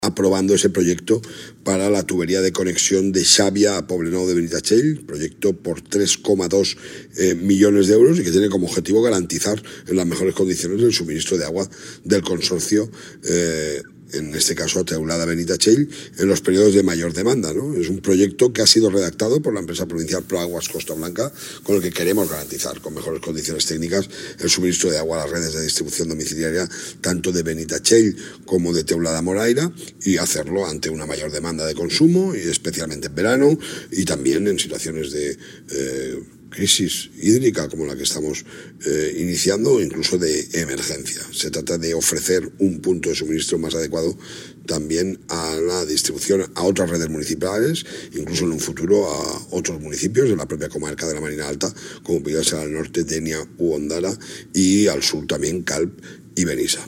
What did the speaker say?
aprobando ese proyecto para la tubería de conexión de Xàbia a Poblenou de Benitatxell, proyecto por 3,2 millones de euros y que tiene como objetivo garantizar en las mejores condiciones el suministro de agua del consorcio, en este caso a Teulada Benitatxell, en los periodos de mayor demanda, ¿no? Es un proyecto que ha sido redactado por la empresa provincial Proaguas Costa Blanca, con el que queremos garantizar con mejores condiciones técnicas el suministro de agua a las redes de distribución domiciliaria tanto de Benitatxell como de Teulada Moraira, y hacerlo ante una mayor demanda de consumo, y especialmente en verano y también en situaciones de crisis hídrica como la que estamos iniciando, o incluso de emergencia. Se trata de ofrecer un punto de suministro más adecuado también a la distribución a otras redes municipales, incluso en un futuro a otros municipios de la propia comarca de la Marina Alta, como pudiera ser al norte Denia u Ondara, y al sur también Calp y Benissa.